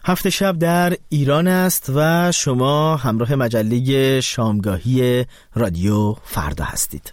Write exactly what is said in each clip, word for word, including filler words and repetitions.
هفت شب در ایران است و شما همراه مجله شامگاهی رادیو فردا هستید.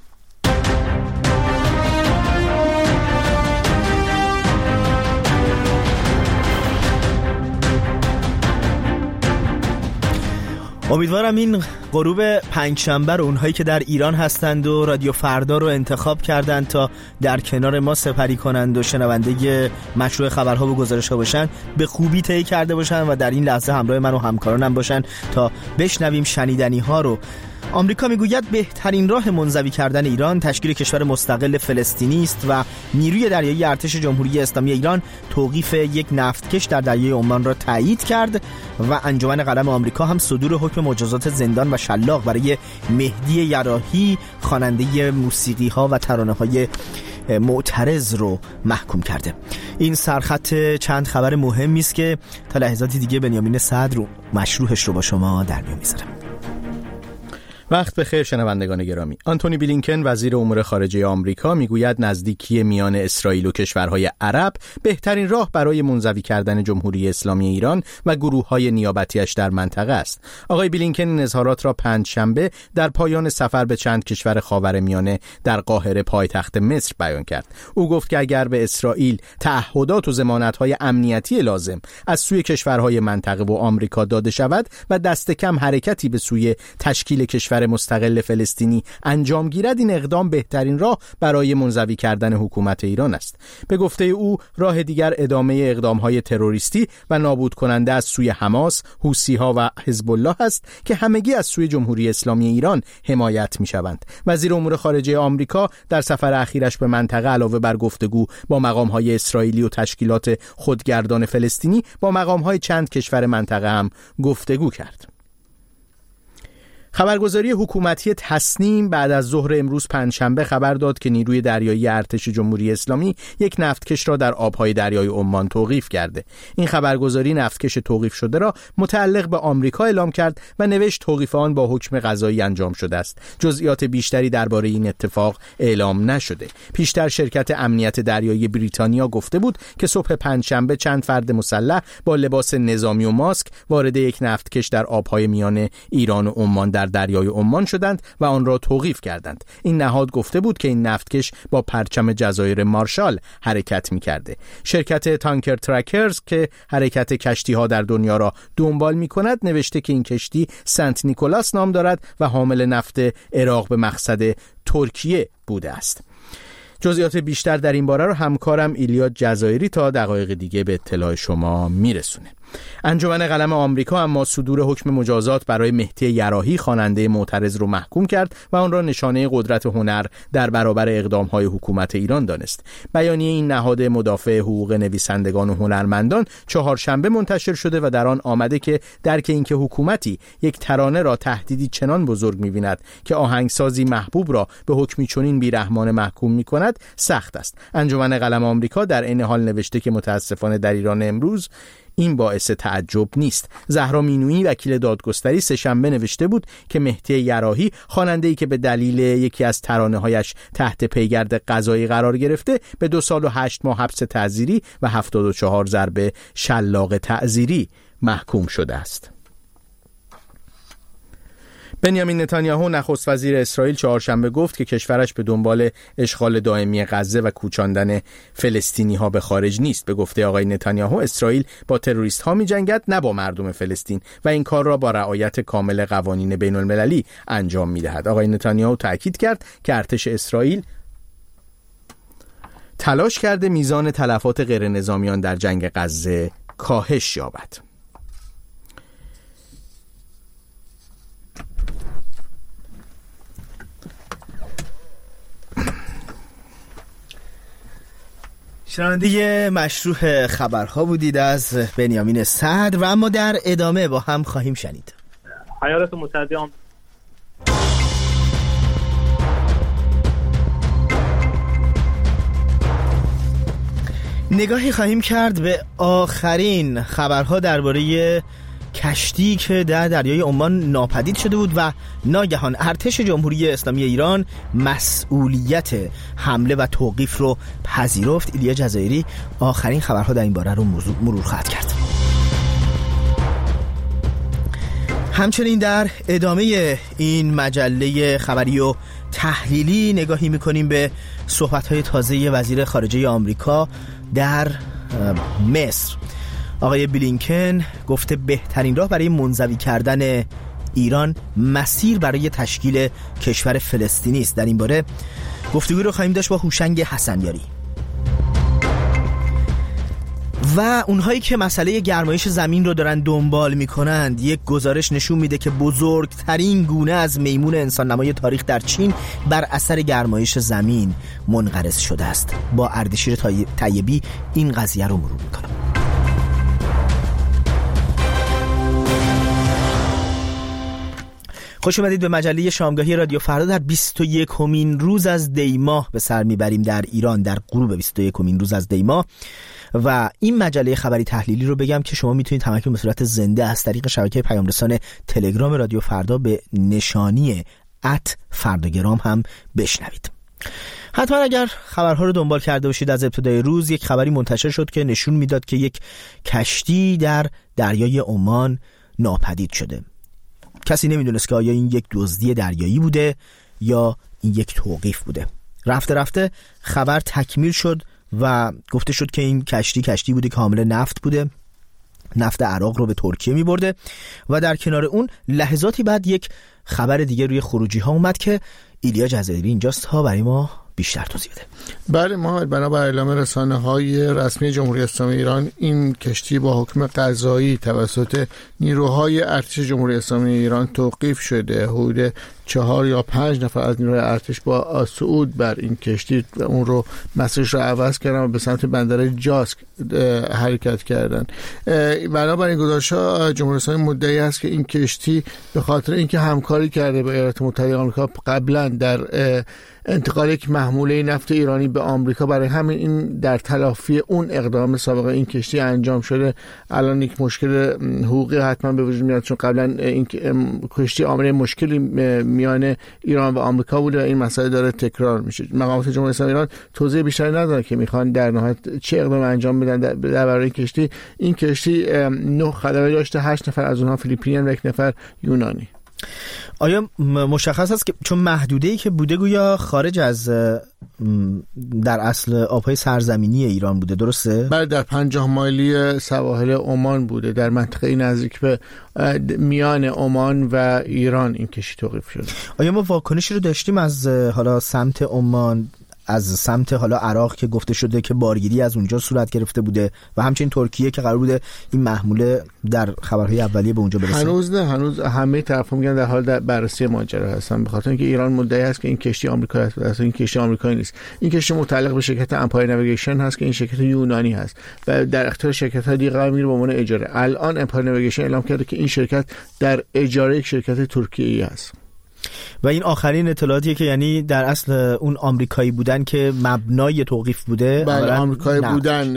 امیدوارم این غروب پنجشنبه رو اونهایی که در ایران هستند و رادیو فردا رو انتخاب کردند تا در کنار ما سپری کنند و شنونده مشروع خبرها و گزارش‌ها باشن به خوبی طی کرده باشن و در این لحظه همراه من و همکارانم باشن تا بشنویم شنیدنی‌ها رو. آمریکا میگوید بهترین راه منزوی کردن ایران تشکیل کشور مستقل فلسطینی است و نیروی دریایی ارتش جمهوری اسلامی ایران توقیف یک نفتکش در دریای عمان را تایید کرد و انجمن قلم آمریکا هم صدور حکم مجازات زندان و شلاق برای مهدی یراحی خواننده موسیقی ها و ترانه های معترض رو محکوم کرده. این سرخط چند خبر مهمی است که تا لحظاتی دیگه بنیامین صدر رو مشروعش رو با شما در میون میذارم. وقت بخیر شنوندگان گرامی. آنتونی بلینکن وزیر امور خارجه آمریکا میگوید نزدیکی میان اسرائیل و کشورهای عرب بهترین راه برای منزوی کردن جمهوری اسلامی ایران و گروه‌های نیابتی‌اش در منطقه است. آقای بلینکن این اظهارات را پنجشنبه در پایان سفر به چند کشور خاورمیانه در قاهره پایتخت مصر بیان کرد. او گفت که اگر به اسرائیل تعهدات و ضمانت‌های امنیتی لازم از سوی کشورهای منطقه و آمریکا داده شود و دست کم حرکتی به سوی تشکیل کشور مستقل فلسطینی انجام گیرد، این اقدام بهترین راه برای منزوی کردن حکومت ایران است. به گفته او راه دیگر ادامه اقدام‌های تروریستی و نابود کننده از سوی حماس، حوثی‌ها و حزب الله است که همگی از سوی جمهوری اسلامی ایران حمایت می‌شوند. وزیر امور خارجه آمریکا در سفر اخیرش به منطقه علاوه بر گفتگو با مقام‌های اسرائیلی و تشکیلات خودگردان فلسطینی با مقام‌های چند کشور منطقه هم گفتگو کرد. خبرگزاری حکومتی تصنیم بعد از ظهر امروز پنجشنبه خبر داد که نیروی دریایی ارتش جمهوری اسلامی یک نفتکش را در آبهای دریای عمان توقیف کرده. این خبرگزاری نفتکش توقیف شده را متعلق به آمریکا اعلام کرد و نوشت توقیف آن با حکم قضایی انجام شده است. جزئیات بیشتری درباره این اتفاق اعلام نشده. پیشتر شرکت امنیت دریایی بریتانیا گفته بود که صبح پنجشنبه چند فرد مسلح با لباس نظامی و ماسک وارد یک نفتکش در آبهای میان ایران و عمان در دریای عمان شدند و آن را توقیف کردند. این نهاد گفته بود که این نفتکش با پرچم جزایر مارشال حرکت می‌کرده. شرکت تانکر ترکرز که حرکت کشتی‌ها در دنیا را دنبال می‌کند نوشته که این کشتی سنت نیکولاس نام دارد و حامل نفت عراق به مقصد ترکیه بوده است. جزئیات بیشتر در این باره رو همکارم ایلیاد جزایری تا دقایق دیگه به اطلاع شما میرسونه. انجمن قلم آمریکا اما صدور حکم مجازات برای مهدی یراحی خواننده معترض رو محکوم کرد و آن را نشانه قدرت هنر در برابر اقدام‌های حکومت ایران دانست. بیانیه این نهاد مدافع حقوق نویسندگان و هنرمندان چهارشنبه منتشر شده و در آن آمده که درک اینکه حکومتی یک ترانه را تهدیدی چنان بزرگ می‌بیند که آهنگسازی محبوب را به حکمی چنین بی‌رحمانه محکوم می‌کند سخت است. انجمن قلم آمریکا در این حال نوشته که متاسفانه در ایران امروز این باعث تعجب نیست. زهرا مینویی وکیل دادگستری سه‌شنبه نوشته بود که مهدی یراحی خواننده‌ای که به دلیل یکی از ترانه‌هایش تحت پیگرد قضایی قرار گرفته به دو سال و هشت ماه حبس تعزیری و هفتاد و چهار ضربه شلاق تعزیری محکوم شده است. بنیامین نتانیاهو نخست وزیر اسرائیل چهارشنبه گفت که کشورش به دنبال اشغال دائمی غزه و کوچاندن فلسطینی ها به خارج نیست. به گفته آقای نتانیاهو اسرائیل با تروریست ها می جنگد نه با مردم فلسطین و این کار را با رعایت کامل قوانین بین المللی انجام می دهد. آقای نتانیاهو تاکید کرد که ارتش اسرائیل تلاش کرده میزان تلفات غیر نظامیان در جنگ غزه کاهش یابد. شنونده مشروع خبرها بودید از بنیامین صدر و اما در ادامه با هم خواهیم شنید. حیالت متعدیان نگاهی خواهیم کرد به آخرین خبرها درباره کشتی که در دریای عمان ناپدید شده بود و ناگهان ارتش جمهوری اسلامی ایران مسئولیت حمله و توقیف رو پذیرفت. ایلیا جزایری آخرین خبرها در این باره رو مرور خواهد کرد. همچنین در ادامه این مجله خبری و تحلیلی نگاهی میکنیم به صحبت‌های تازه وزیر خارجه آمریکا در مصر. آقای بلینکن گفته بهترین راه برای منزوی کردن ایران مسیر برای تشکیل کشور فلسطینی است. در این باره گفتگو رو خواهیم داشت با هوشنگ حسنیاری. و اونهایی که مسئله گرمایش زمین رو دارن دنبال میکنند، یک گزارش نشون میده که بزرگترین گونه از میمون انسان نمای تاریخ در چین بر اثر گرمایش زمین منقرض شده است. با اردشیر طیبی این قضیه رو مرور میکنم. خوش اومدید به مجله شامگاهی رادیو فردا. در بیست و یکمین روز از دی ماه به سر میبریم در ایران، در غروب بیست و یکمین روز از دی ماه. و این مجله خبری تحلیلی رو بگم که شما میتونید همکنون به صورت زنده از طریق شبکه پیام رسان تلگرام رادیو فردا به نشانی ات فرداگرام هم بشنوید. حتما اگر خبرها رو دنبال کرده باشید، از ابتدای روز یک خبری منتشر شد که نشون میداد که یک کشتی در دریای عمان ناپدید شده. کسی نمیدونست که آیا این یک دزدی دریایی بوده یا این یک توقیف بوده. رفته رفته خبر تکمیل شد و گفته شد که این کشتی کشتی بوده که حامل نفت بوده، نفت عراق رو به ترکیه می برده. و در کنار اون لحظاتی بعد یک خبر دیگه روی خروجی ها اومد که ایلیا جزایری اینجاست تا برای ما بیشتر توضیح بده. بله محمد، بنابر اعلام رسانه‌های رسمی جمهوری اسلامی ایران، این کشتی با حکم قضایی توسط نیروهای ارتش جمهوری اسلامی ایران توقیف شده. حدود چهار یا پنج نفر از نیروهای ارتش با صعود بر این کشتی اون رو مسیرش رو عوض کردن و به سمت بندر جاسک حرکت کردن. بنابر این گزارش‌ها جمهوری اسلامی مدعی است که این کشتی به خاطر اینکه همکاری کرده با ایالات متحده آمریکا قبلا در انتقال یک محموله نفت ایرانی به آمریکا، برای همین این در تلافی اون اقدام سابقه این کشتی انجام شده. الان یک مشکل حقوقی حتما به وجود میاد، چون قبلا این کشتی عامل مشکلی میان ایران و آمریکا بوده و این مسئله داره تکرار میشه. مقامات جمهوری اسلامی ایران توضیح بیشتری ندادن که میخوان در نهایت چه اقدام انجام بدن در برای این کشتی. این کشتی نه خدمه داشته، هشت نفر از اونها فیلیپینیان و یک نفر یونانی. آیا مشخص است که چون محدوده‌ای که بوده گویا خارج از در اصل آب‌های سرزمینی ایران بوده، درسته؟ بله، در پنجاه مایلی سواحل عمان بوده، در منطقه نزدیک به میان عمان و ایران این کشتی توقیف شده. آیا ما واکنشی رو داشتیم از حالا سمت عمان، از سمت حالا عراق که گفته شده که بارگیری از اونجا صورت گرفته بوده و همچنین ترکیه که قرار بوده این محموله در خبرهای اولیه به اونجا برسه؟ هنوز نه، هنوز همه طرفا میگن در حال در بررسی ماجرا هستن، به خاطر اینکه ایران مدعی است که این کشتی آمریکایی است، اصلا این کشتی آمریکایی نیست. این کشتی متعلق به شرکت امپایر نویگیشن هست که این شرکت یونانی هست و در اختیار شرکت‌های دیگه قرار میگیره به عنوان اجاره. الان امپایر نویگیشن اعلام کرده که این شرکت در اجاره یک شرکت ترکیه‌ای است. و این آخرین اطلاعاتیه که یعنی در اصل اون آمریکایی بودن که مبنای توقیف بوده. بله، آمریکایی بودن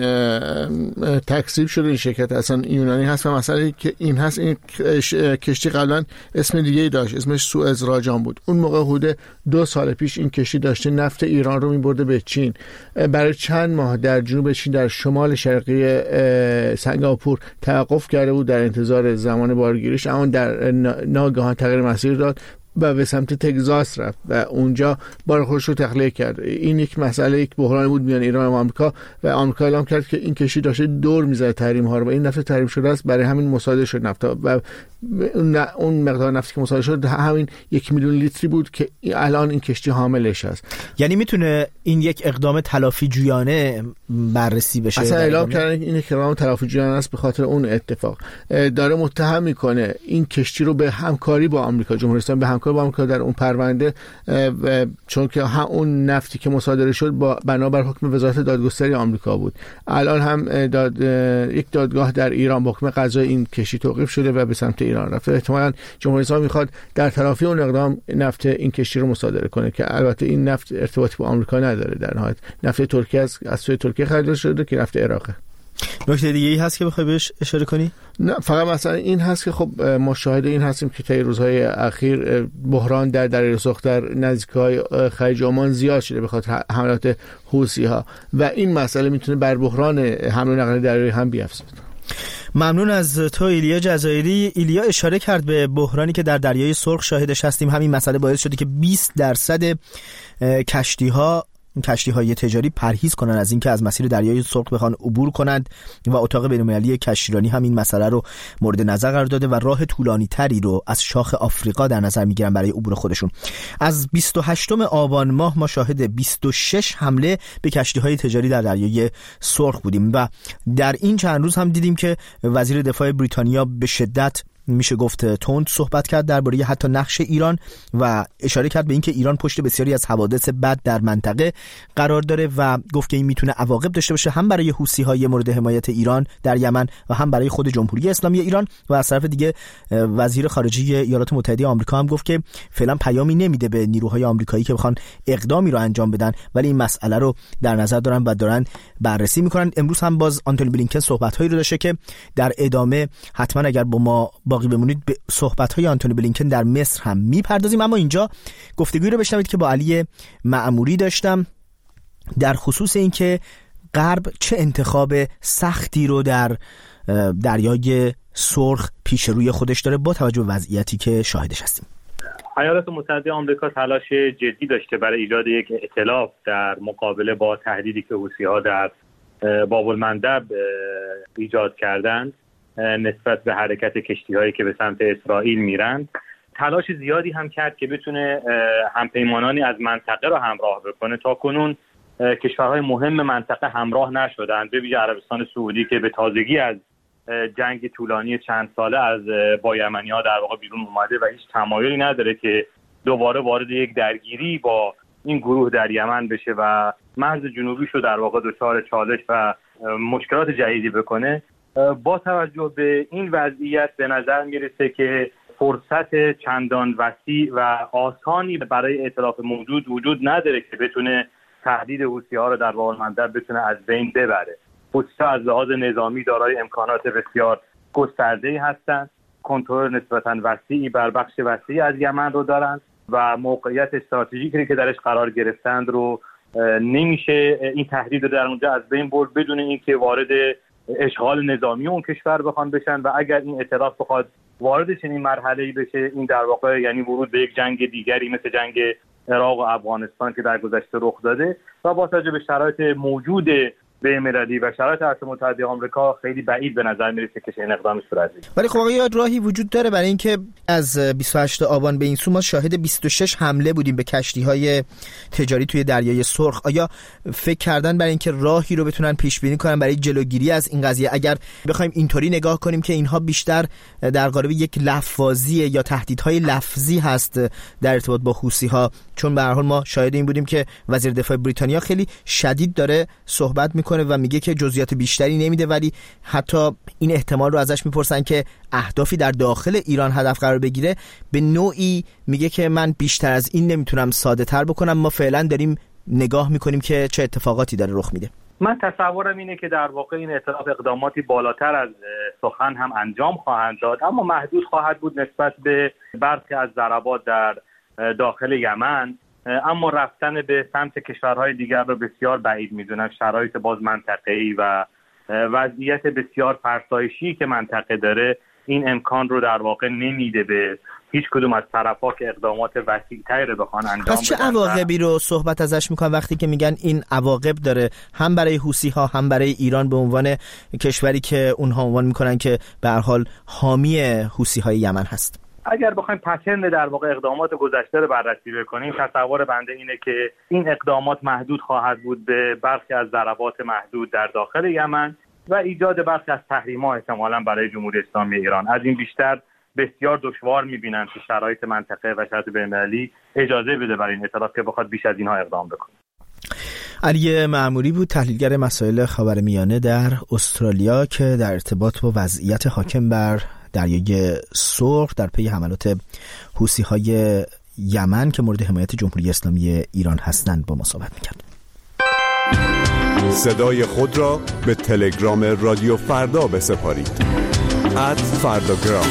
تکذیب شده. این شرکت اصلا یونانی هست و مسئله که این هست، این کشتی قبلا اسم دیگه‌ای داشت، اسمش سوئز راجان بود. اون موقع حدود دو سال پیش این کشتی داشته نفت ایران رو می‌برده به چین. برای چند ماه در جنوب چین در شمال شرقی سنگاپور توقف کرده بود در انتظار زمان بارگیریش، اما در ناگهان تغییر مسیر داد و به سمت تگزاس رفت و اونجا بار خودش رو تخلیه کرد. این یک مسئله، یک بحرانی بود میان ایران و آمریکا و آمریکا اعلام کرد که این کشتی داشته دور میزنه تحریم ها رو و این نفت تحریم شده است، برای همین مصادره شد نفت و اون مقدار نفتی که مصادره شد همین یک میلیون لیتری بود که الان این کشتی حاملش است. یعنی میتونه این یک اقدام تلافی جویانه بررسی بشه؟ اصلا اعلام کردن این یک اقدام تلافی جویانه است به خاطر اون اتفاق. داره متهم میکنه این کشتی رو به همکاری با آمریکا، جمهوری اسلامی به همکاری با آمریکا در اون پرونده، چون که اون نفتی که مصادره شد با بنابر حکم وزارت دادگستری آمریکا بود. الان هم داد یک دادگاه در ایران با حکم قضایی این کشتی توقیف شده و به سمت ایران رفته. احتمالاً جمهوری اسلامی میخواد در تلافی اون اقدام نفت این کشتی رو مصادره کنه که البته این نفت ارتباطی با آمریکا نداره، در نهایت نفت ترکیه از از سوی ترکیه خریده شده که نفت عراقه. نکته دیگه ای هست که بخوای بهش اشاره کنی؟ نه، فقط مثلا این هست که خب ما شاهد این هستیم که طی روزهای اخیر بحران در دریای سرخ در نزدیکای خلیج عمان زیاد شده به خاطر حملات حوثی‌ها و این مسئله میتونه بر بحران حمل و نقل دریایی هم بیفزاید. ممنون از تو ایلیا جزایری. ایلیا اشاره کرد به بحرانی که در دریای سرخ شاهدش هستیم. همین مسئله باعث شده که بیست درصد کشتی‌ها کشتی‌های تجاری پرهیز کنن از اینکه از مسیر دریای سرخ بخوان عبور کنند و اتاق بین‌المللی کشتیرانی هم این مسئله رو مورد نظر قرار داده و راه طولانی‌تری رو از شاخ آفریقا در نظر می‌گیرن برای عبور خودشون. از بیست و هشتم آبان ماه ما شاهد بیست و شش حمله به کشتی‌های تجاری در دریای سرخ بودیم و در این چند روز هم دیدیم که وزیر دفاع بریتانیا به شدت میشه گفت تند صحبت کرد درباره حتی نقش ایران و اشاره کرد به اینکه ایران پشت بسیاری از حوادث بد در منطقه قرار داره و گفت که این میتونه عواقب داشته باشه هم برای حوثی‌های مورد حمایت ایران در یمن و هم برای خود جمهوری اسلامی ایران. و از طرف دیگه وزیر خارجه ایالات متحده آمریکا هم گفت که فعلا پیامی نمیده به نیروهای آمریکایی که بخوان اقدامی رو انجام بدن، ولی این مسئله رو در نظر دارن و دارن بررسی میکنن. امروز هم باز آنتونی بلینکن صحبت‌هایی رو داشته که در ادامه حتما اگر با ما باقی بمونید به صحبت‌های آنتونی بلینکن در مصر هم میپردازیم. اما اینجا گفتگویی رو بشنوید که با علی معموری داشتم در خصوص اینکه غرب چه انتخاب سختی رو در دریای سرخ پیش روی خودش داره با توجه به وضعیتی که شاهدش هستیم. ایالات متحده آمریکا تلاش جدی داشته برای ایجاد یک ائتلاف در مقابله با تهدیدی که حوثی‌ها در باب المندب ایجاد کردند نسبت به حرکت کشتی‌هایی که به سمت اسرائیل میرن. تلاش زیادی هم کرد که بتونه همپیمانانی از منطقه رو همراه بکنه. تا کنون کشورهای مهم منطقه همراه نشدند، به ویژه عربستان سعودی که به تازگی از جنگ طولانی چند ساله از با یمنی‌ها در واقع بیرون اومده و هیچ تمایلی نداره که دوباره وارد یک درگیری با این گروه در یمن بشه و مرز جنوبیش رو در واقع دچار چالش و مشکلات جدیدی بکنه. با توجه به این وضعیت به نظر میرسه که فرصت چندان وسیع و آسانی برای ائتلاف موجود وجود نداره که بتونه تهدید حوثی‌ها رو در باب المندب بتونه از بین ببره. حوثی‌ها از لحاظ نظامی دارای امکانات بسیار گسترده‌ای هستند، کنترل نسبتاً وسیعی بر بخش وسیعی از یمن رو دارند و موقعیت استراتژیکی که درش قرار گرفتند رو نمیشه این تهدید رو در اونجا از بین برد بدون اینکه وارد اشغال نظامی اون کشور بخوان بشن. و اگر این ائتلاف بخواد وارد چنین مرحله‌ای بشه، این در واقع یعنی ورود به یک جنگ دیگری مثل جنگ عراق و افغانستان که در گذشته رخ داده و با توجه به شرایط موجود بین‌المللی و شرایط ایالات متحده آمریکا خیلی بعید به نظر میرسه که چنین اقدامی صورت بگیره. ولی خب آقا راهی وجود داره برای اینکه از بیست و هشتم آبان به این سو ما شاهد بیست و شش حمله بودیم به کشتی‌های تجاری توی دریای سرخ. آیا فکر کردن برای اینکه راهی رو بتونن پیش بینی کنن برای جلوگیری از این قضیه؟ اگر بخوایم اینطوری نگاه کنیم که اینها بیشتر در قالب یک لفظی یا تهدیدهای لفظی هست در ارتباط با حوثی‌ها، چون به هر حال ما شاهد این بودیم که وزیر دفاع بریتانیا خیلی شدید داره صحبت میکنه و میگه که جزئیات بیشتری نمیده، ولی حتی این احتمال رو ازش میپرسن که اهدافی در داخل ایران هدف قرار بگیره، به نوعی میگه که من بیشتر از این نمیتونم ساده تر بکنم، ما فعلا داریم نگاه میکنیم که چه اتفاقاتی داره رخ میده. من تصورم اینه که در واقع این ائتلاف اقداماتی بالاتر از سخن هم انجام خواهند داد، اما محدود خواهد بود نسبت به برخی از ضربات در داخل یمن، اما رفتن به سمت کشورهای دیگر رو بسیار بعید میدونم. شرایط باز منطقه‌ای و وضعیت بسیار فرسایشی که منطقه داره این امکان رو در واقع نمیده به هیچ کدوم از طرفا که اقدامات وسیع‌تری رو بخوان انجام بدن. پس چه عواقبی رو صحبت ازش میکنن وقتی که میگن این عواقب داره هم برای حوثی‌ها هم برای ایران به عنوان کشوری که اونها عنوان میکنن که به هر حال حامی حوثی‌های یمن هست؟ اگر بخوایم پترن در واقع اقدامات گذشته رو بررسی بکنیم، تصور بنده اینه که این اقدامات محدود خواهد بود به برخی از ضربات محدود در داخل یمن و ایجاد برخی از تحریم‌ها احتمالاً برای جمهوری اسلامی ایران. از این بیشتر بسیار دشوار می‌بینن که شرایط منطقه و شرایط بین‌المللی اجازه بده برای این ائتلاف که بخواد بیش از اینها اقدام بکنه. علی معموری بود، تحلیلگر مسائل خاورمیانه در استرالیا که در ارتباط با وضعیت حاکم بر دریای سرخ در پی حملات حوثی‌های یمن که مورد حمایت جمهوری اسلامی ایران هستند با ما صحبت می‌کرد. صدای خود را به تلگرام رادیو فردا بسپارید. ات فرداگرام.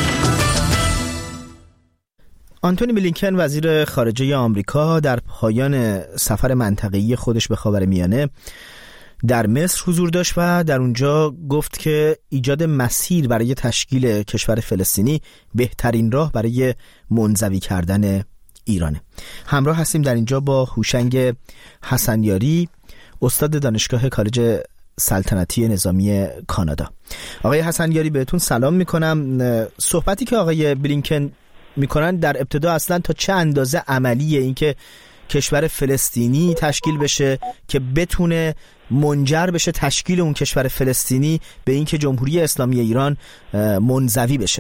آنتونی بلینکن وزیر خارجه آمریکا در پایان سفر منطقه‌ای خودش به خاورمیانه در مصر حضور داشت و در اونجا گفت که ایجاد مسیر برای تشکیل کشور فلسطینی بهترین راه برای منزوی کردن ایرانه. همراه هستیم در اینجا با هوشنگ حسنیاری، استاد دانشگاه کالج سلطنتی نظامی کانادا. آقای حسنیاری بهتون سلام میکنم. صحبتی که آقای بلینکن میکنن در ابتدا اصلا تا چه اندازه عملیه این که کشور فلسطینی تشکیل بشه که بتونه منجر بشه تشکیل اون کشور فلسطینی به این که جمهوری اسلامی ایران منزوی بشه؟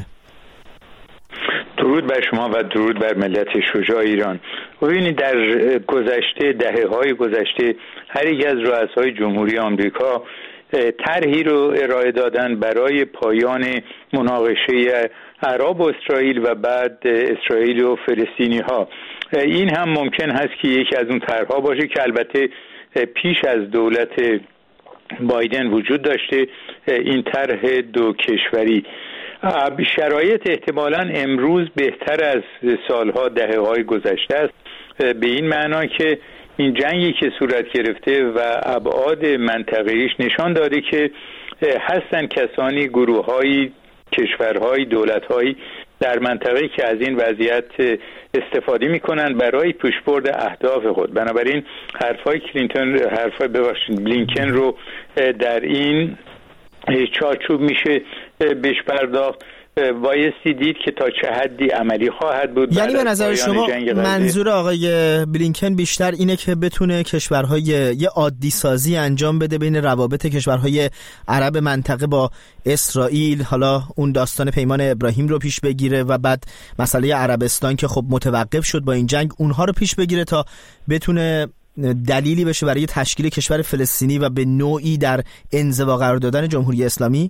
درود بر شما و درود بر ملت شجاع ایران. ببینید در گذشته دهه‌های گذشته هر یک از رؤسای جمهوری آمریکا طرحی رو ارائه دادن برای پایان مناقشه عرب و اسرائیل و بعد اسرائیل و فلسطینی ها. این هم ممکن هست که یکی از اون طرح‌ها باشه که البته پیش از دولت بایدن وجود داشته، این طرح دو کشوری. شرایط احتمالاً امروز بهتر از سالها دهه‌های گذشته است، به این معنا که این جنگی که صورت گرفته و ابعاد منطقه‌ایش نشان داده که هستن کسانی، گروه‌های، کشورهای، دولت‌های در منطقه که از این وضعیت استفاده می‌کنن برای پیشبرد اهداف خود. بنابراین حرفای کلینتون، حرفای ببخشید بلینکن رو در این چارچوب میشه بهش پرداخت. بایستی دید که تا چه حدی عملی خواهد بود. یعنی به نظر شما منظور آقای بلینکن بیشتر اینه که بتونه کشورهای یه عادی سازی انجام بده بین روابط کشورهای عرب منطقه با اسرائیل، حالا اون داستان پیمان ابراهیم رو پیش بگیره و بعد مسئله عربستان که خب متوقف شد با این جنگ، اونها رو پیش بگیره تا بتونه دلیلی بشه برای تشکیل کشور فلسطینی و به نوعی در انزوا قرار دادن جمهوری اسلامی؟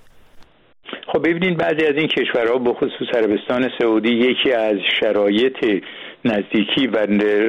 خب ببینید بعضی از این کشورها به خصوص عربستان سعودی یکی از شرایط نزدیکی و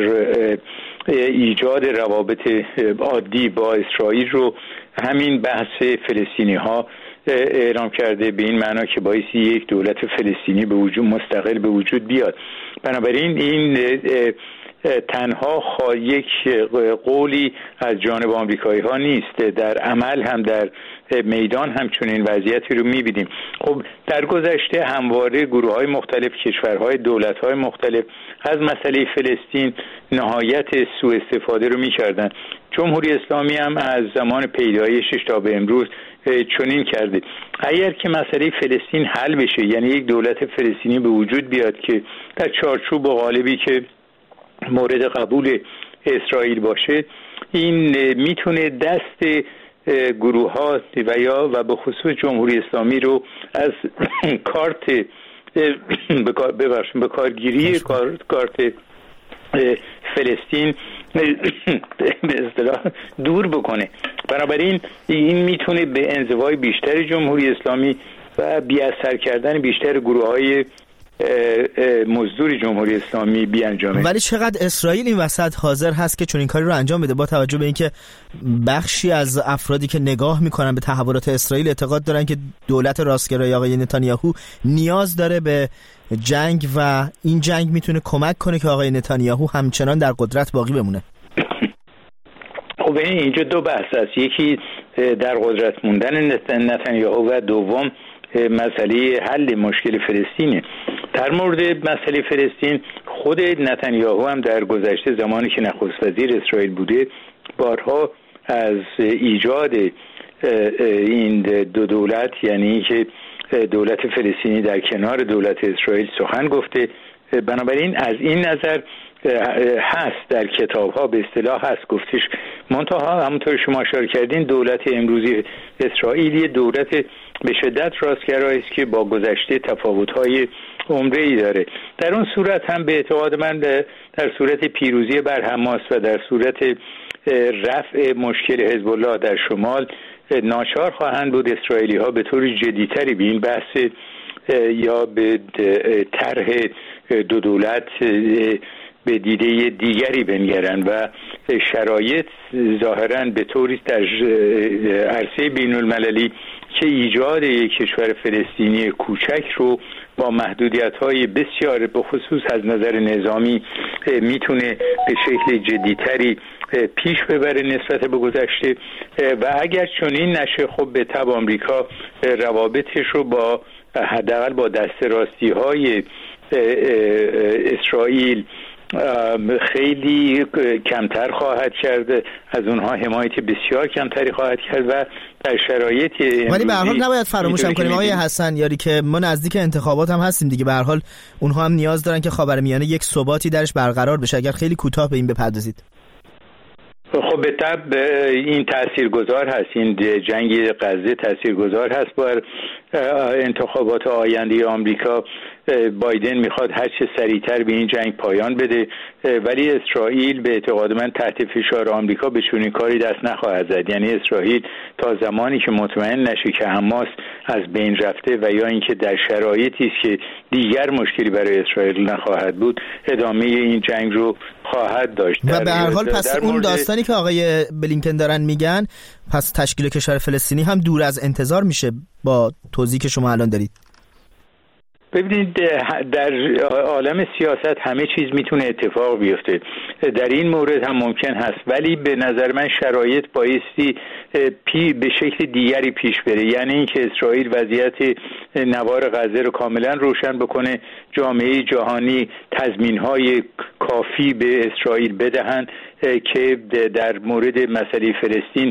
ایجاد روابط عادی با اسرائیل رو همین بحث فلسطینی ها اعلام کرده، به این معنا که بایستی یک دولت فلسطینی به وجود مستقل به وجود بیاد. بنابراین این تنها خوا یک قولی از جانب آمریکایی ها نیست، در عمل هم در میدان هم چون این وضعیتی رو میبینیم. خب در گذشته همواره گروه های مختلف، کشورهای، دولت های مختلف از مسئله فلسطین نهایت سوء استفاده رو میکردن. جمهوری اسلامی هم از زمان پیدایشش تا به امروز چنین کرده. اگر که مسئله فلسطین حل بشه، یعنی یک دولت فلسطینی به وجود بیاد که در چارچوب و قالبی که مورد قبول اسرائیل باشه، این میتونه دست گروه ها و یا و به خصوص جمهوری اسلامی رو از کارت ببخشید به کارگیری کارت فلسطین به اصطلاح دور بکنه. بنابراین این میتونه به انزوای بیشتر جمهوری اسلامی و بی‌اثر کردن بیشتر گروه های مزدور جمهوری اسلامی بیانجامه. ولی چقدر اسرائیل این وسط حاضر هست که چون این کاری رو انجام بده، با توجه به اینکه بخشی از افرادی که نگاه میکنن به تحولات اسرائیل اعتقاد دارن که دولت راستگرای آقای نتانیاهو نیاز داره به جنگ و این جنگ میتونه کمک کنه که آقای نتانیاهو همچنان در قدرت باقی بمونه. خب اینجا دو بحث است، یکی در قدرت موندن نتانیاهو و دوم مسئله حل مشکل فلسطینه. در مورد مسئله فلسطین خود نتانیاهو هم در گذشته زمانی که نخست وزیر اسرائیل بوده بارها از ایجاد این دو دولت، یعنی که دولت فلسطینی در کنار دولت اسرائیل سخن گفته. بنابراین از این نظر هست در کتاب ها به اصطلاح هست گفتش. منتها همونطور شما اشاره کردین دولت امروزی اسرائیل یه دولت به شدت راستگرایی است که با گذشته تفاوت‌های عمره‌ای داره. در اون صورت هم به اعتقاد من در صورت پیروزی بر حماس و در صورت رفع مشکل حزب الله در شمال ناچار خواهند بود اسرائیلی ها به طور جدی‌تری به این بحث یا به طرح دو دولت به دیده دیگری بنگرن و شرایط ظاهراً به طوری در عرصه بین المللی که ایجاد یک کشور فلسطینی کوچک رو با محدودیت‌های بسیار به خصوص از نظر نظامی میتونه به شکل جدی‌تری پیش ببره نسبت به گذشته و اگر چنین نشه خب به تبع آمریکا روابطش رو با حداقل با دست راستی‌های اسرائیل خیلی کمتر خواهد کرد، از اونها حمایت بسیار کمتری خواهد کرد و در شرایط ولی به هر حال نباید فراموش هم کنیم آقای حسن یاری که ما نزدیک انتخابات هم هستیم دیگه، به هر حال اونها هم نیاز دارن که خاورمیانه یک ثباتی درش برقرار بشه. اگر خیلی کوتاه به این بپردازید. خب به طب این تاثیرگذار هست، این جنگ غزه تاثیرگذار هست بر انتخابات آینده آمریکا. بایدن میخواد هر چه سریعتر به این جنگ پایان بده، ولی اسرائیل به اعتقاد من تحت فشار آمریکا به چنین کاری دست نخواهد زد. یعنی اسرائیل تا زمانی که مطمئن نشه که حماس از بین رفته و یا اینکه در شرایطی است که دیگر مشکلی برای اسرائیل نخواهد بود، ادامه این جنگ رو خواهد داشت. و به هر حال پس اون داستانی که آقای بلینکن دارن میگن، پس تشکیل کشور فلسطینی هم دور از انتظار میشه با توضیحی که شما الان دارید. ببینید در عالم سیاست همه چیز میتونه اتفاق بیفته، در این مورد هم ممکن هست، ولی به نظر من شرایط بایستی پی به شکل دیگری پیش بره. یعنی اینکه اسرائیل وضعیت نوار غزه رو کاملا روشن بکنه، جامعه جهانی تضمین‌های کافی به اسرائیل بدهند که در مورد مسئله فلسطین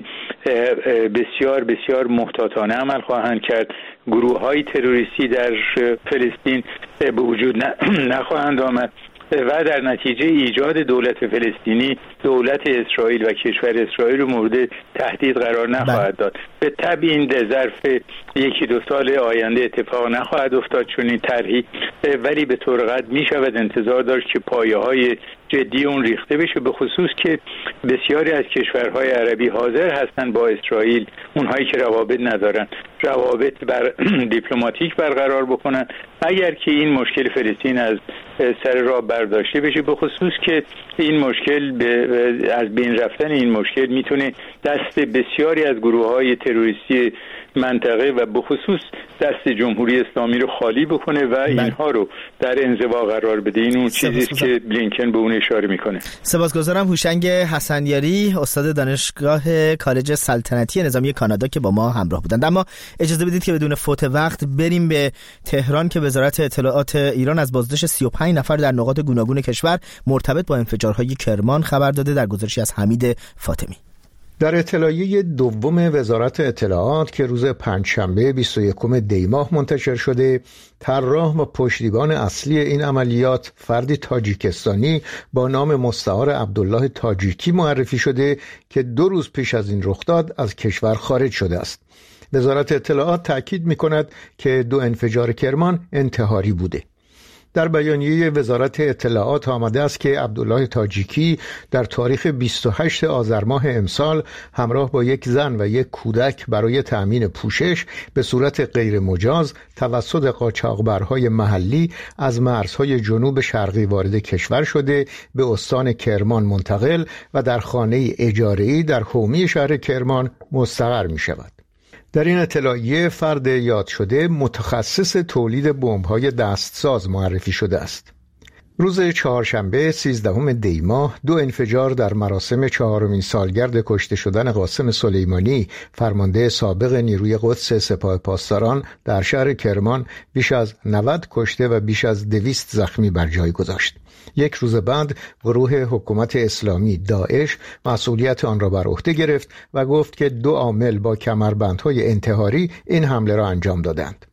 بسیار بسیار محتاطانه عمل خواهند کرد، گروه‌های تروریستی در فلسطین به وجود نخواهند آمد و در نتیجه ایجاد دولت فلسطینی، دولت اسرائیل و کشور اسرائیل رو مورد تهدید قرار نخواهد داد. به طبع این در ظرف یکی دو سال آینده اتفاق نخواهد افتاد چون این طرحی، ولی به طور قطع می شود انتظار داشت که پایه های جدی اون ریخته بشه، به خصوص که بسیاری از کشورهای عربی حاضر هستند با اسرائیل، اونهایی که روابط ندارن، روابط بر دیپلماتیک برقرار بکنن اگر که این مشکل فلسطین از سر راه برداشته بشه، به خصوص که این مشکل به از بین رفتن این مشکل میتونه دست بسیاری از گروه‌های تروریستی منطقه و به خصوص دست جمهوری اسلامی رو خالی بکنه و اینها رو در انزوا قرار بده. این اون چیزی که بلینکن به اون اشاره میکنه. سپاسگزارم. هوشنگ حسنیاری، استاد دانشگاه کالج سلطنتی نظامی کانادا که با ما همراه بودند. اما اجازه بدید که بدون فوت وقت بریم به تهران که وزارت اطلاعات ایران از بازداشت سی و پنج نفر در نقاط گوناگون کشور مرتبط با انفجارهای کرمان خبر داده. در گزارشی از حمید فاطمی. در اطلاعیه دوم وزارت اطلاعات که روز پنجشنبه بیست و یکم دی ماه منتشر شده، طراح و پشتیبان اصلی این عملیات فردی تاجیکستانی با نام مستعار عبدالله تاجیکی معرفی شده که دو روز پیش از این رخداد از کشور خارج شده است. وزارت اطلاعات تأکید می‌کند که دو انفجار کرمان انتحاری بوده. در بیانیه وزارت اطلاعات آمده است که عبدالله تاجیکی در تاریخ بیست و هشتم آذر ماه امسال همراه با یک زن و یک کودک برای تأمین پوشش به صورت غیر مجاز توسط قاچاقبرهای محلی از مرزهای جنوب شرقی وارد کشور شده، به استان کرمان منتقل و در خانه اجاره‌ای در حومه شهر کرمان مستقر می شود. در این اطلاعیه فرد یاد شده متخصص تولید بمب‌های دستساز معرفی شده است. روز چهارشنبه سیزدهم دی ماه دو انفجار در مراسم چهارمین سالگرد کشته شدن قاسم سلیمانی، فرمانده سابق نیروی قدس سپاه پاسداران، در شهر کرمان بیش از نود کشته و بیش از دویست زخمی بر جای گذاشت. یک روز بعد گروه حکومت اسلامی داعش مسئولیت آن را بر عهده گرفت و گفت که دو عامل با کمربندهای انتحاری این حمله را انجام دادند.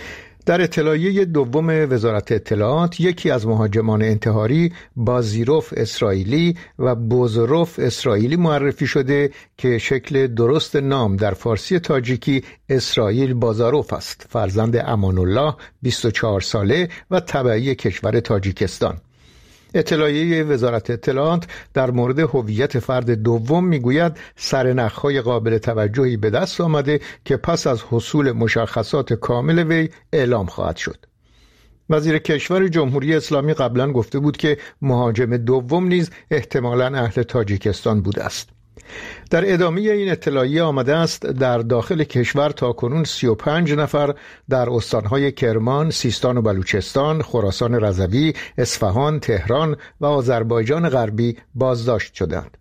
در اطلاعیه دوم وزارت اطلاعات یکی از مهاجمان انتحاری بازیروف اسرائیلی و بوزروف اسرائیلی معرفی شده که شکل درست نام در فارسی تاجیکی اسرائیل بازاروف است، فرزند امان الله بیست و چهار ساله و تبعی کشور تاجیکستان. اطلاعیه وزارت اطلاعات در مورد هویت فرد دوم میگوید سرنخ‌های قابل توجهی به دست آمده که پس از حصول مشخصات کامل وی اعلام خواهد شد. وزیر کشور جمهوری اسلامی قبلا گفته بود که مهاجم دوم نیز احتمالاً اهل تاجیکستان بوده است. در ادامه این اطلاعیه آمده است در داخل کشور تاکنون سی و پنج نفر در استانهای کرمان، سیستان و بلوچستان، خراسان رضوی، اصفهان، تهران و آذربایجان غربی بازداشت شدند.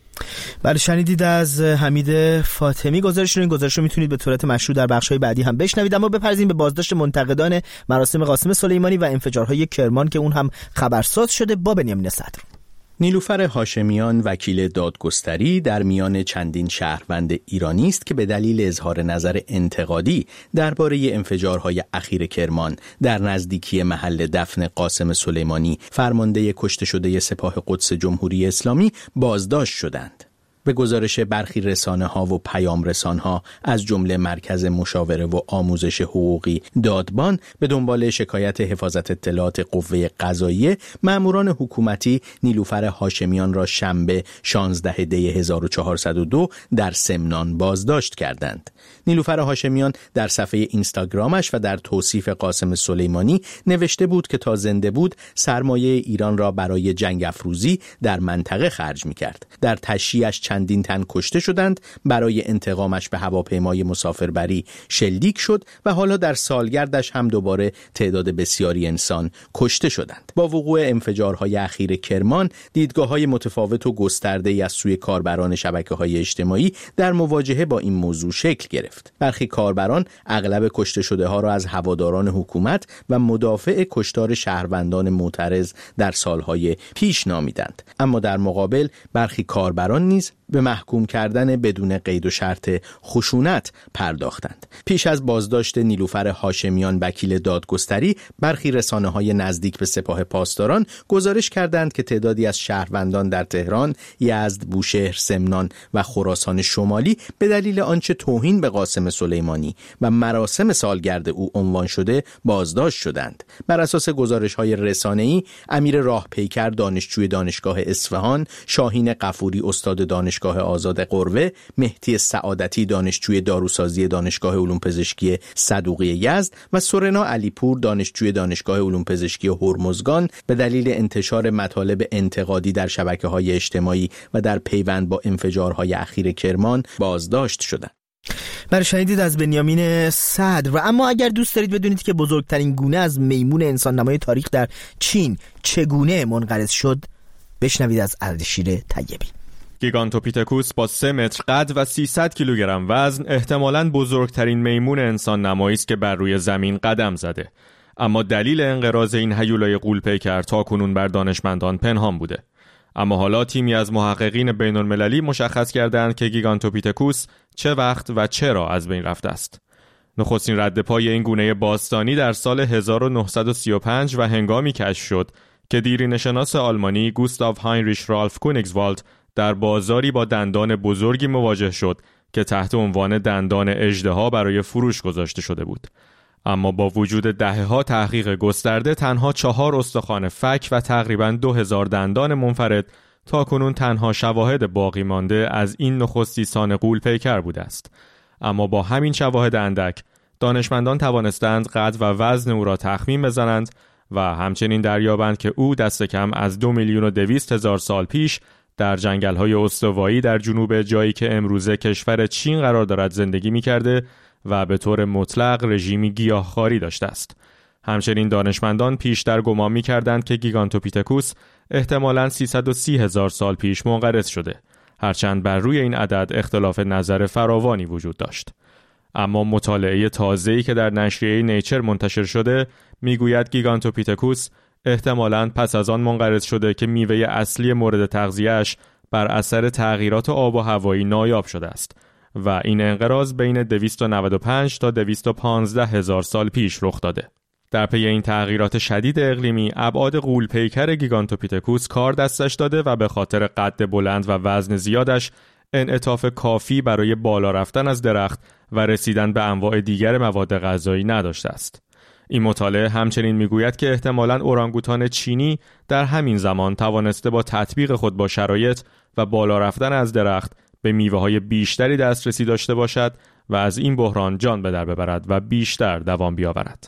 بله، شنیدید از حمید فاطمی گزارش رو. این گزارش رو میتونید به صورت مشروع در بخش‌های بعدی هم بشنوید. اما بپرزیم به بازداشت منتقدان مراسم قاسم سلیمانی و انفجارهای کرمان که اون هم خبرساز شده با بنیامین صدر. نیلوفر هاشمیان وکیل دادگستری در میان چندین شهروند ایرانی است که به دلیل اظهار نظر انتقادی درباره انفجارهای اخیر کرمان در نزدیکی محل دفن قاسم سلیمانی فرمانده کشته شده سپاه قدس جمهوری اسلامی بازداشت شدند. به گزارش برخی رسانه‌ها و پیام رسان‌ها از جمله مرکز مشاوره و آموزش حقوقی دادبان به دنبال شکایت حفاظت اطلاعات قوه قضاییه، ماموران حکومتی نیلوفر هاشمیان را شنبه شانزده دی هزار و چهارصد و دو در سمنان بازداشت کردند. نیلوفر هاشمیان در صفحه اینستاگرامش و در توصیف قاسم سلیمانی نوشته بود که تا زنده بود سرمایه ایران را برای جنگ افروزی در منطقه خرج می‌کرد. در تشییعش چندین تن کشته شدند، برای انتقامش به هواپیمای مسافربری شلیک شد و حالا در سالگردش هم دوباره تعداد بسیاری انسان کشته شدند. با وقوع انفجارهای اخیر کرمان، دیدگاه‌های متفاوت و گسترده‌ای از سوی کاربران شبکه‌های اجتماعی در مواجهه با این موضوع شکل گرفت. برخی کاربران اغلب کشته شده ها را از هواداران حکومت و مدافع کشتار شهروندان معترض در سالهای پیش نامیدند، اما در مقابل برخی کاربران نیز به محکوم کردن بدون قید و شرط خشونت پرداختند. پیش از بازداشت نیلوفر هاشمیان وکیل دادگستری، برخی رسانه‌های نزدیک به سپاه پاسداران گزارش کردند که تعدادی از شهروندان در تهران، یزد، بوشهر، سمنان و خراسان شمالی به دلیل آنچه توهین به قاسم سلیمانی و مراسم سالگرد او عنوان شده بازداشت شدند. بر اساس گزارش‌های رسانه‌ای، امیر راهپیکر دانشجوی دانشگاه اصفهان، شاهین غفوری استاد دانشگاه آزاد قروه، مهدی سعادتی دانشجوی داروسازی دانشگاه علوم پزشکی صدوقی یزد و سورنا علیپور دانشجوی دانشگاه علوم پزشکی هرمزگان به دلیل انتشار مطالب انتقادی در شبکه‌های اجتماعی و در پیوند با انفجارهای اخیر کرمان بازداشت شدند. برای شنیدید از بنیامین صدر. و اما اگر دوست دارید بدونید که بزرگترین گونه از میمون انسان نمای تاریخ در چین چگونه منقرض شد، بشنوید از اردشیر طیبی. گیگانتوپیتکوس با سه متر قد و سیصد کیلوگرم وزن احتمالاً بزرگترین میمون انسان نمایی است که بر روی زمین قدم زده. اما دلیل انقراض این هیولای غول‌پیکر تاکنون بر دانشمندان پنهان بوده. اما حالا تیمی از محققین بین‌المللی مشخص کردند که گیگانتوپیتکوس چه وقت و چرا از بین رفته است. نخستین رد پای این گونه باستانی در سال هزار و نهصد و سی و پنج و هنگامی کشف شد که دیرینه‌شناس آلمانی گوستاو هاینریش رالف کونیگزوالد در بازاری با دندان بزرگی مواجه شد که تحت عنوان دندان اژدها برای فروش گذاشته شده بود. اما با وجود دهه‌ها تحقیق گسترده، تنها چهار استخوان فک و تقریباً دو هزار دندان منفرد تاکنون تنها شواهد باقی مانده از این نخستیسان غول‌پیکر بوده است. اما با همین شواهد اندک، دانشمندان توانستند قد و وزن او را تخمین بزنند و همچنین دریابند که او دست کم از دو میلیون و دویست هزار سال پیش در جنگل‌های استوایی در جنوب جایی که امروزه کشور چین قرار دارد زندگی می‌کرده و به طور مطلق رژیمی گیاهخواری داشته است. همچنین دانشمندان پیشتر گمان می‌کردند که گیگانتوپیتکوس احتمالاً سیصد و سی هزار سال پیش منقرض شده، هرچند بر روی این عدد اختلاف نظر فراوانی وجود داشت. اما مطالعه تازه‌ای که در نشریه نیچر منتشر شده می‌گوید گیگانتوپیتکوس احتمالاً پس از آن منقرض شده که میوه اصلی مورد تغذیه‌اش بر اثر تغییرات آب و هوایی نایاب شده است و این انقراض بین دویست و نود و پنج تا دویست و پانزده هزار سال پیش رخ داده. در پی این تغییرات شدید اقلیمی، ابعاد غول‌پیکر گیگانتوپیتکوس کار دستش داده و به خاطر قد بلند و وزن زیادش انعطاف کافی برای بالا رفتن از درخت و رسیدن به انواع دیگر مواد غذایی نداشته است. این مطالعه همچنین میگوید که احتمالاً اورانگوتان چینی در همین زمان توانسته با تطبیق خود با شرایط و بالا رفتن از درخت به میوه‌های بیشتری دسترسی داشته باشد و از این بحران جان به در ببرد و بیشتر دوام بیاورد.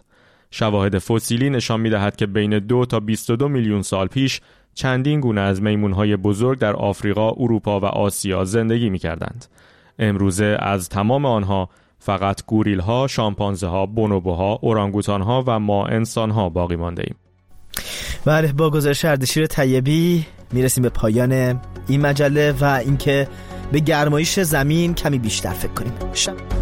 شواهد فسیلی نشان می‌دهد که بین دو تا بیست و دو میلیون سال پیش چندین گونه از میمون‌های بزرگ در آفریقا، اروپا و آسیا زندگی می‌کردند. امروزه از تمام آنها فقط گوریل‌ها، شامپانزه‌ها، بونوبوها، اورانگوتان‌ها و ما انسان‌ها باقی مانده‌ایم. بله، با گزارش اردشیر طیبی میرسیم به پایان این مجله و اینکه به گرمایش زمین کمی بیشتر فکر کنیم. شب.